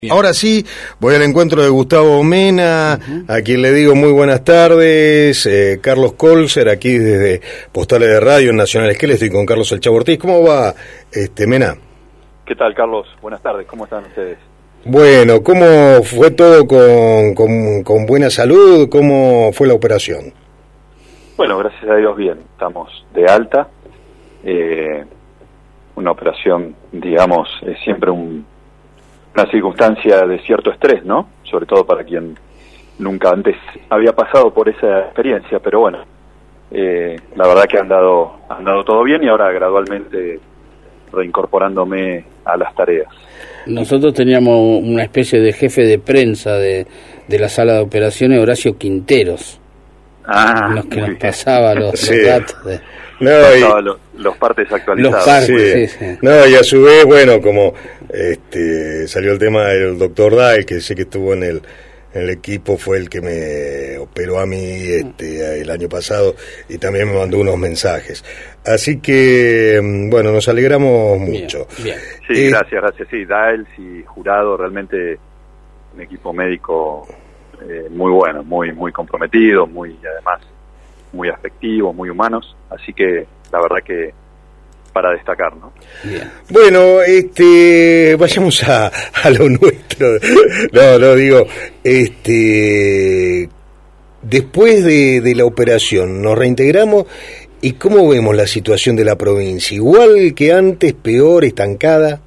Bien. Ahora sí, voy al encuentro de Gustavo Mena, a quien le digo muy buenas tardes. Carlos Colser, aquí desde Postales de Radio Nacional Esquel, estoy con Carlos El Chavo Ortiz. ¿Cómo va, Mena? ¿Qué tal, Carlos? Buenas tardes, ¿cómo están ustedes? Bueno, ¿cómo fue todo con buena salud? ¿Cómo fue la operación? Bueno, gracias a Dios bien, estamos de alta. Una operación, digamos, es siempre una circunstancia de cierto estrés, ¿no? Sobre todo para quien nunca antes había pasado por esa experiencia, pero bueno, la verdad que han dado todo bien y ahora gradualmente reincorporándome a las tareas. Nosotros teníamos una especie de jefe de prensa de la sala de operaciones, Horacio Quinteros, los que nos pasaba los datos de... los partes actualizados. Los partes, sí. No, y a su vez, bueno, como salió el tema del doctor Dai, que sé que estuvo en el equipo, fue el que me operó a mí el año pasado y también me mandó unos mensajes. Así que, bueno, nos alegramos mucho. Bien. Sí, gracias. Sí, Daels y Jurado, realmente un equipo médico muy bueno, muy comprometido, además muy afectivos, muy humanos, así que la verdad que para destacar, ¿no? Bien. Bueno, vayamos a lo nuestro. No, digo, después de la operación, nos reintegramos, ¿y cómo vemos la situación de la provincia? ¿Igual que antes, peor, estancada?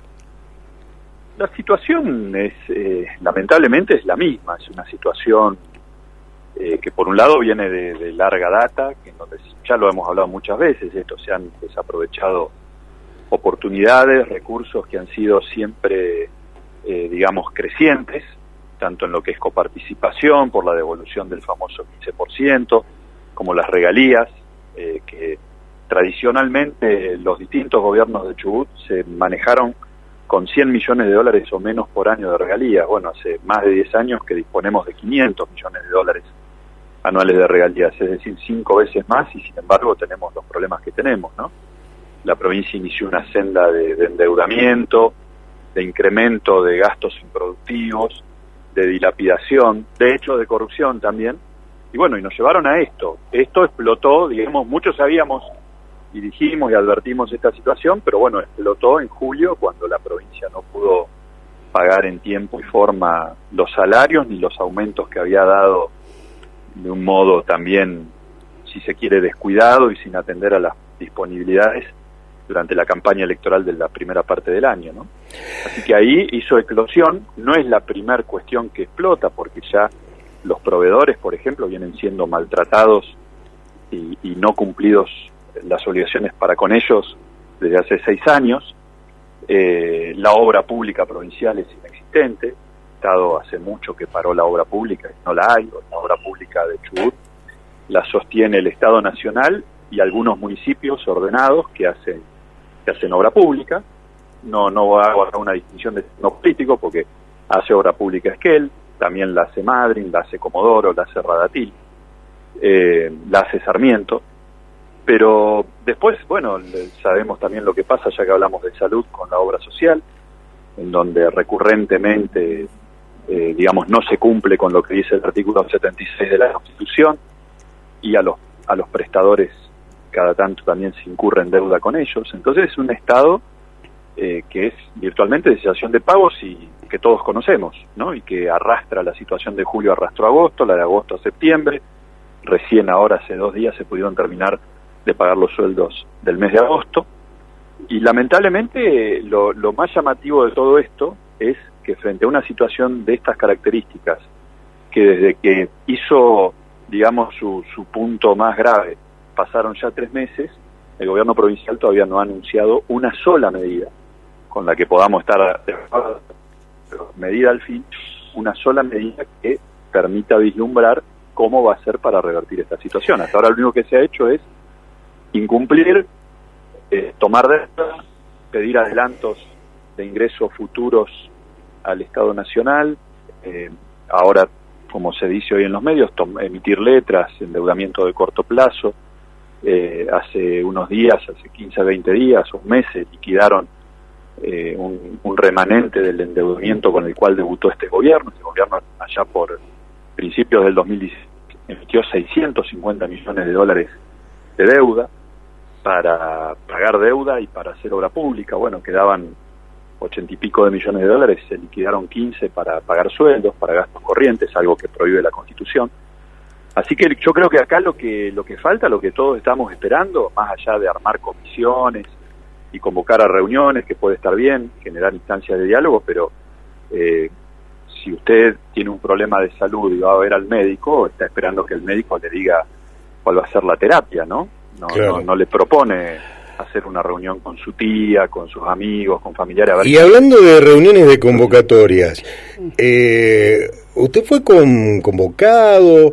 La situación es, lamentablemente, es la misma, es una situación que por un lado viene de larga data, que en donde ya lo hemos hablado muchas veces, se han desaprovechado oportunidades, recursos que han sido siempre, digamos, crecientes, tanto en lo que es coparticipación, por la devolución del famoso 15%, como las regalías, que tradicionalmente los distintos gobiernos de Chubut se manejaron con $100 millones o menos por año de regalías. Bueno, hace más de 10 años que disponemos de $500 millones anuales de regalías, es decir, 5 veces más, y sin embargo tenemos los problemas que tenemos, ¿no? La provincia inició una senda de endeudamiento, de incremento de gastos improductivos, de dilapidación, de hecho de corrupción también, y bueno, y nos llevaron a esto. Esto explotó, digamos, muchos sabíamos y dijimos y advertimos esta situación, pero bueno, explotó en julio cuando la provincia no pudo pagar en tiempo y forma los salarios ni los aumentos que había dado de un modo también, si se quiere, descuidado y sin atender a las disponibilidades durante la campaña electoral de la primera parte del año, ¿no? Así que ahí hizo eclosión. No es la primera cuestión que explota, porque ya los proveedores, por ejemplo, vienen siendo maltratados y no cumplidos las obligaciones para con ellos desde hace 6 años. La obra pública provincial es inexistente. El Estado hace mucho que paró la obra pública, no la hay. La obra pública de Chubut la sostiene el Estado Nacional y algunos municipios ordenados que hacen obra pública. No hago acá una distinción de no político, porque hace obra pública Esquel, también la hace Madryn, la hace Comodoro, la hace Radatil, la hace Sarmiento. Pero después, bueno, sabemos también lo que pasa, ya que hablamos de salud, con la obra social, en donde recurrentemente, digamos, no se cumple con lo que dice el artículo 76 de la Constitución, y a los prestadores cada tanto también se incurre en deuda con ellos. Entonces es un Estado que es virtualmente de cesación de pagos y que todos conocemos, ¿no? Y que arrastra la situación de julio, arrastró a agosto, la de agosto a septiembre. Recién ahora, hace 2 días, se pudieron terminar de pagar los sueldos del mes de agosto. Y lamentablemente lo más llamativo de todo esto es que frente a una situación de estas características, que desde que hizo, digamos, su punto más grave, pasaron ya 3 meses, el gobierno provincial todavía no ha anunciado una sola medida con la que podamos estar, medida al fin, una sola medida que permita vislumbrar cómo va a ser para revertir esta situación. Hasta ahora lo único que se ha hecho es incumplir, tomar deuda, pedir adelantos de ingresos futuros al Estado Nacional, ahora, como se dice hoy en los medios, emitir letras, endeudamiento de corto plazo. Hace unos días, hace 15, 20 días, un mes, liquidaron un remanente del endeudamiento con el cual debutó este gobierno. Este gobierno, allá por principios del 2016, emitió 650 millones de dólares de deuda para pagar deuda y para hacer obra pública. Bueno, quedaban 80 y pico de millones de dólares, se liquidaron 15 para pagar sueldos, para gastos corrientes, algo que prohíbe la Constitución. Así que yo creo que acá lo que falta, lo que todos estamos esperando, más allá de armar comisiones y convocar a reuniones, que puede estar bien, generar instancias de diálogo, pero si usted tiene un problema de salud y va a ver al médico, está esperando que el médico le diga cuál va a ser la terapia, ¿no? Claro. No le propone hacer una reunión con su tía, con sus amigos, con familiares. A ver. Y hablando de reuniones de convocatorias, ¿usted fue convocado?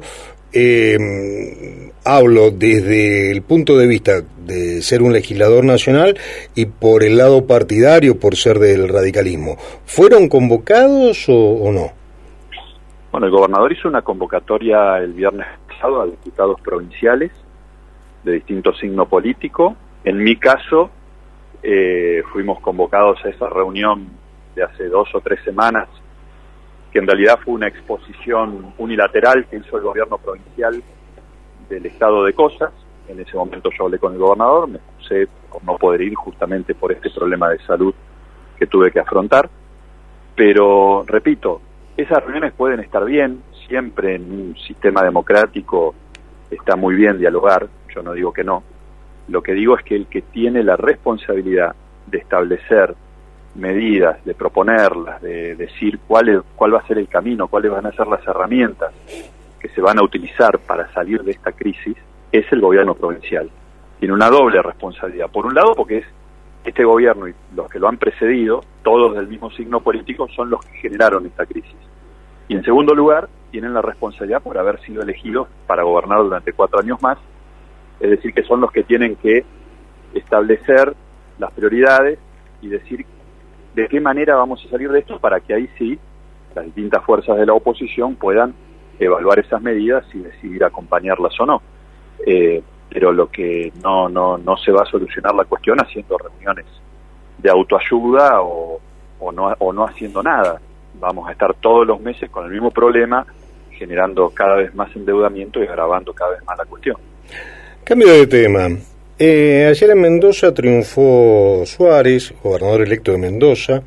Hablo desde el punto de vista de ser un legislador nacional y por el lado partidario, por ser del radicalismo. ¿Fueron convocados o no? Bueno, el gobernador hizo una convocatoria el viernes pasado a diputados provinciales de distinto signo político. En mi caso, fuimos convocados a esa reunión de hace 2 o 3 semanas, que en realidad fue una exposición unilateral que hizo el gobierno provincial del estado de cosas. En ese momento yo hablé con el gobernador, me excusé por no poder ir justamente por este problema de salud que tuve que afrontar. Pero, repito, esas reuniones pueden estar bien, siempre en un sistema democrático está muy bien dialogar, yo no digo que no. Lo que digo es que el que tiene la responsabilidad de establecer medidas, de proponerlas, de decir cuál va a ser el camino, cuáles van a ser las herramientas que se van a utilizar para salir de esta crisis, es el gobierno provincial. Tiene una doble responsabilidad. Por un lado, porque es este gobierno y los que lo han precedido, todos del mismo signo político, son los que generaron esta crisis. Y en segundo lugar, tienen la responsabilidad por haber sido elegidos para gobernar durante 4 años más, es decir, que son los que tienen que establecer las prioridades y decir de qué manera vamos a salir de esto, para que ahí sí las distintas fuerzas de la oposición puedan evaluar esas medidas y decidir acompañarlas o no. Pero lo que no se va a solucionar la cuestión haciendo reuniones de autoayuda o no haciendo nada. Vamos a estar todos los meses con el mismo problema, generando cada vez más endeudamiento y agravando cada vez más la cuestión. Cambio de tema. Ayer en Mendoza triunfó Suárez, gobernador electo de Mendoza,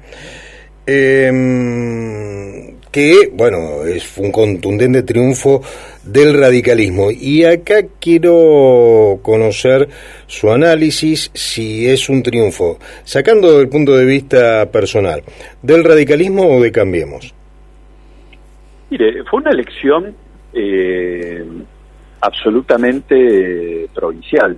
que, bueno, fue un contundente triunfo del radicalismo. Y acá quiero conocer su análisis, si es un triunfo, sacando del punto de vista personal, ¿del radicalismo o de Cambiemos? Mire, fue una elección absolutamente provincial.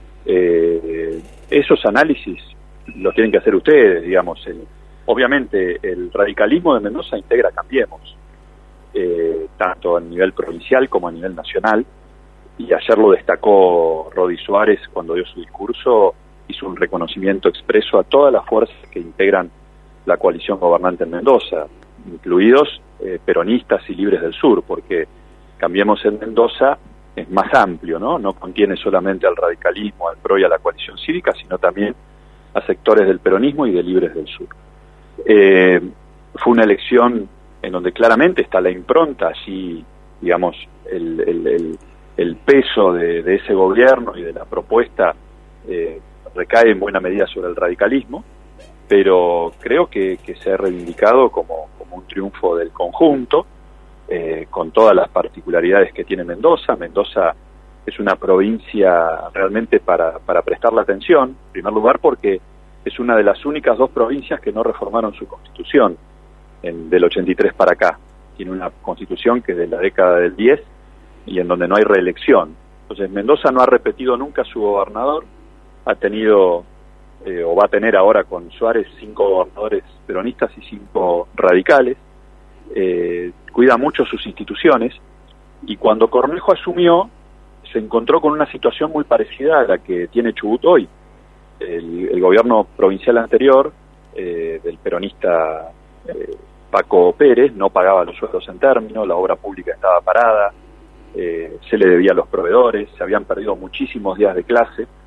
Esos análisis los tienen que hacer ustedes, digamos. Obviamente el radicalismo de Mendoza integra Cambiemos, tanto a nivel provincial como a nivel nacional, y ayer lo destacó Rodi Suárez cuando dio su discurso, hizo un reconocimiento expreso a todas las fuerzas que integran la coalición gobernante en Mendoza, incluidos peronistas y libres del sur, porque Cambiemos en Mendoza es más amplio, no contiene solamente al radicalismo, al PRO y a la coalición cívica, sino también a sectores del peronismo y de libres del sur. Fue una elección en donde claramente está la impronta, allí, digamos, el peso de ese gobierno y de la propuesta recae en buena medida sobre el radicalismo, pero creo que se ha reivindicado como un triunfo del conjunto, con todas las particularidades que tiene Mendoza. Mendoza es una provincia realmente para prestarle atención, en primer lugar porque es una de las únicas 2 provincias que no reformaron su constitución del 83 para acá. Tiene una constitución que es de la década del 10 y en donde no hay reelección. Entonces Mendoza no ha repetido nunca su gobernador, ha tenido o va a tener ahora con Suárez 5 gobernadores peronistas y 5 radicales. Cuida mucho sus instituciones, y cuando Cornejo asumió se encontró con una situación muy parecida a la que tiene Chubut hoy. El gobierno provincial anterior, del peronista Paco Pérez, no pagaba los sueldos en término, la obra pública estaba parada, se le debía a los proveedores, se habían perdido muchísimos días de clase,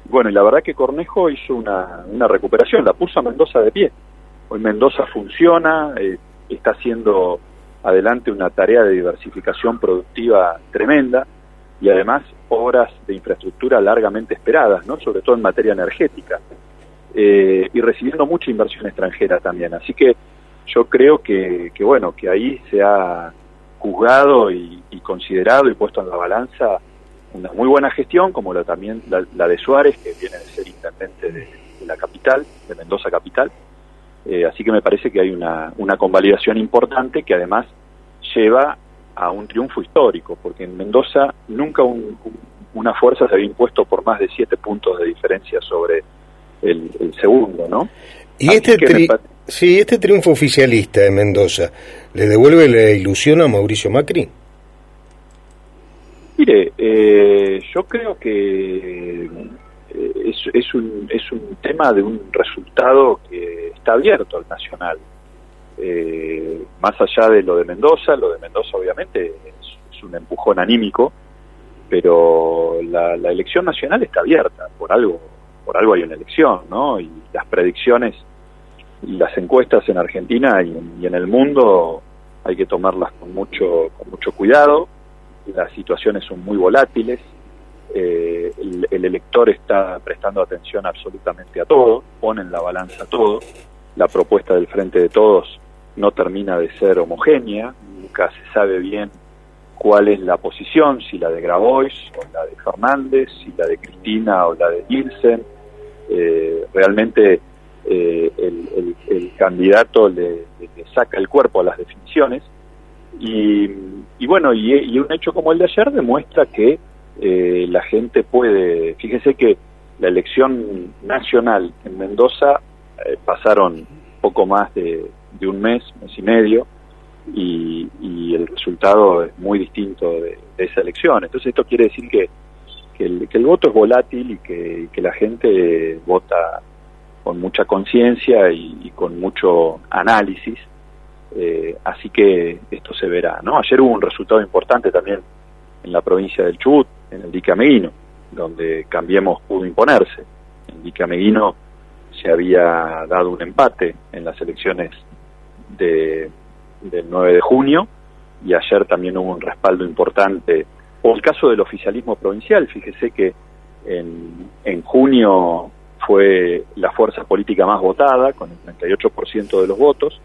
bueno, y la verdad que Cornejo hizo una recuperación, la puso a Mendoza de pie. Hoy Mendoza funciona, está haciendo adelante una tarea de diversificación productiva tremenda y además obras de infraestructura largamente esperadas, ¿no? Sobre todo en materia energética, y recibiendo mucha inversión extranjera también. Así que yo creo que bueno, que ahí se ha juzgado y considerado y puesto en la balanza una muy buena gestión, como también la de Suárez, que viene de ser intendente de la capital, de Mendoza capital. Así que me parece que hay una convalidación importante que además lleva a un triunfo histórico, porque en Mendoza nunca una fuerza se había impuesto por más de 7 puntos de diferencia sobre el segundo, ¿no? Y este triunfo oficialista en Mendoza, ¿le devuelve la ilusión a Mauricio Macri? Mire, yo creo que es un tema de un resultado que está abierto al nacional. Más allá de lo de Mendoza obviamente es un empujón anímico, pero la elección nacional está abierta, por algo hay una elección, ¿no? Y las predicciones y las encuestas en Argentina y en el mundo hay que tomarlas con mucho cuidado. Las situaciones son muy volátiles, el elector está prestando atención absolutamente a todo, pone en la balanza todo. La propuesta del Frente de Todos no termina de ser homogénea, nunca se sabe bien cuál es la posición, si la de Grabois o la de Fernández, si la de Cristina o la de Nielsen. Realmente el candidato le saca el cuerpo a las definiciones y bueno, y un hecho como el de ayer demuestra que la gente puede. Fíjese que la elección nacional en Mendoza pasaron poco más de un mes y medio, y el resultado es muy distinto de esa elección. Entonces esto quiere decir que el voto es volátil y que la gente vota con mucha conciencia y con mucho análisis, así que esto se verá, ¿no? Ayer hubo un resultado importante también en la provincia del Chubut, en el dique Ameguino, donde Cambiemos pudo imponerse. En el dique Ameguino se había dado un empate en las elecciones del 9 de junio, y ayer también hubo un respaldo importante. O el caso del oficialismo provincial, fíjese que en junio fue la fuerza política más votada, con el 38% de los votos,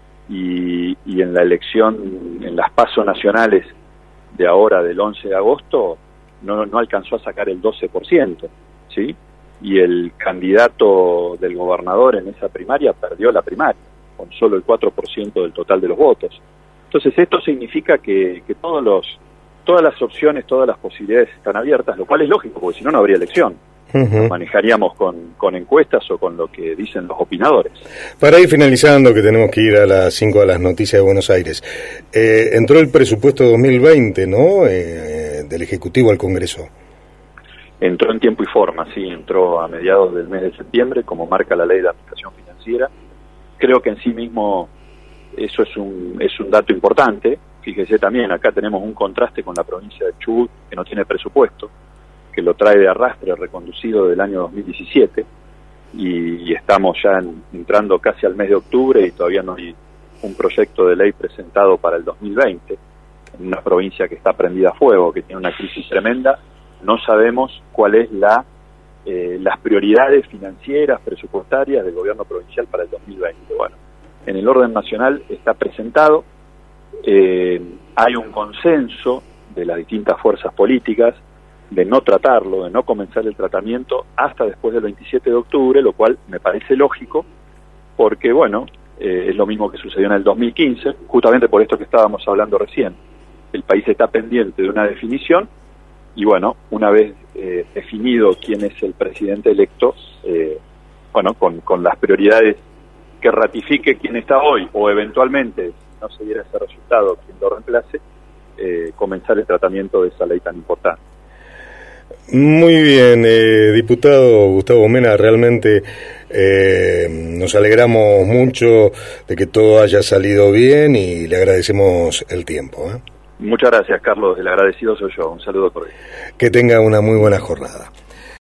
y en la elección, en las PASO nacionales de ahora, del 11 de agosto, no alcanzó a sacar el 12%, ¿sí? Y el candidato del gobernador en esa primaria perdió la primaria, con solo el 4% del total de los votos. Entonces esto significa que todas las opciones, todas las posibilidades están abiertas, lo cual es lógico, porque si no, no habría elección. Nos manejaríamos con encuestas o con lo que dicen los opinadores. Para ir finalizando, que tenemos que ir a las 5 de las noticias de Buenos Aires, entró el presupuesto 2020, ¿no?, del Ejecutivo al Congreso. Entró en tiempo y forma, sí, entró a mediados del mes de septiembre, como marca la Ley de Administración Financiera. Creo que en sí mismo eso es un dato importante. Fíjese también, acá tenemos un contraste con la provincia de Chubut, que no tiene presupuesto, que lo trae de arrastre reconducido del año 2017, y estamos ya entrando casi al mes de octubre y todavía no hay un proyecto de ley presentado para el 2020, en una provincia que está prendida a fuego, que tiene una crisis tremenda. No sabemos cuál es las prioridades financieras, presupuestarias del gobierno provincial para el 2020. Bueno, en el orden nacional está presentado, hay un consenso de las distintas fuerzas políticas de no tratarlo, de no comenzar el tratamiento hasta después del 27 de octubre, lo cual me parece lógico, porque bueno, es lo mismo que sucedió en el 2015, justamente por esto que estábamos hablando recién. El país está pendiente de una definición, y bueno, una vez definido quién es el presidente electo, bueno, con las prioridades que ratifique quien está hoy, o eventualmente, si no se diera ese resultado, quien lo reemplace, comenzar el tratamiento de esa ley tan importante. Muy bien, diputado Gustavo Mena, realmente nos alegramos mucho de que todo haya salido bien y le agradecemos el tiempo. Muchas gracias, Carlos, el agradecido soy yo. Un saludo cordial. Que tenga una muy buena jornada.